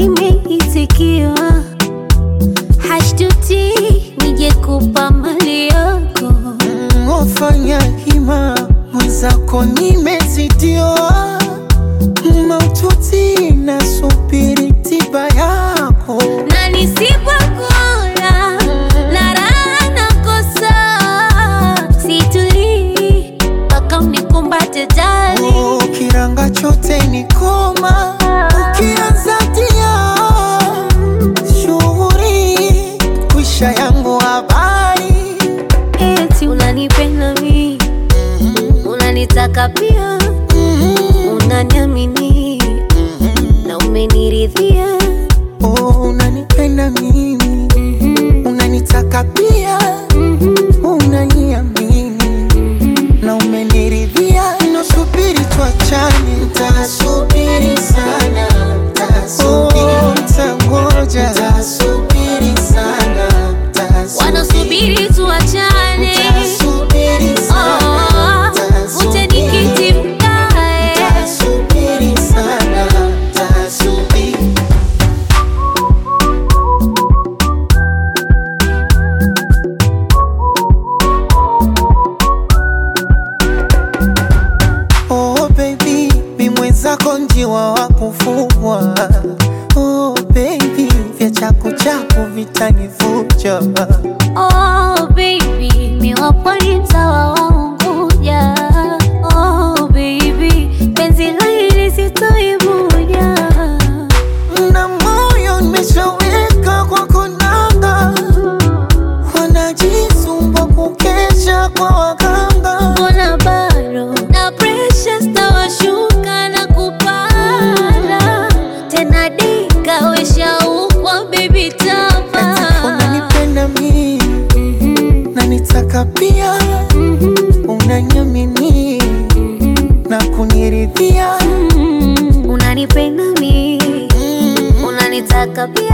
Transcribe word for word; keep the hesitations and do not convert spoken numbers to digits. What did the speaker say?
nimeitikiwa, hashtuti nije kupa mali yako. mm, Ofanya hima mwenzako nimezidiwa, maututi nasubiri tiba yako. Na nisipokula na raha nakosa, situli mpaka unikumbate jali. Oh, kiranga chote ni koma, ukianza tia shughuri kwisha yangu habari. Eti unanipenda mi, unanitaka pia, unaniamini na umeniridhia. Oh, unanipenda mimi, unanitaka pia, unaniamini na umeniridhia. Nasubiri tuachane, nitasubiri sana, oh, nitangoja, nitasubiri sana, wanasubiri tuachane, nitasubiri sana, ute nikiti mkae. nitasubiri sana, nitasubiri. Oh baby, mi mwenzako njiwa wa kufugwa. Oh baby, vya chaku chaku vitanivuja. Oh baby, mi wapwani mtawa wa Unguja. Oh baby, penzi la hili sitoibuja. Na moyo nimeshaweka kwa konanga, wanajisumbua kukesha kwa waganga. Mbona bado na pressure stawashuka na kupanda tena, dika wesha ukwa baby tama. Unanipenda mimi, na nitaka pia, unaniamini na kuniridhia. Unanipenda mi, unanitaka pia,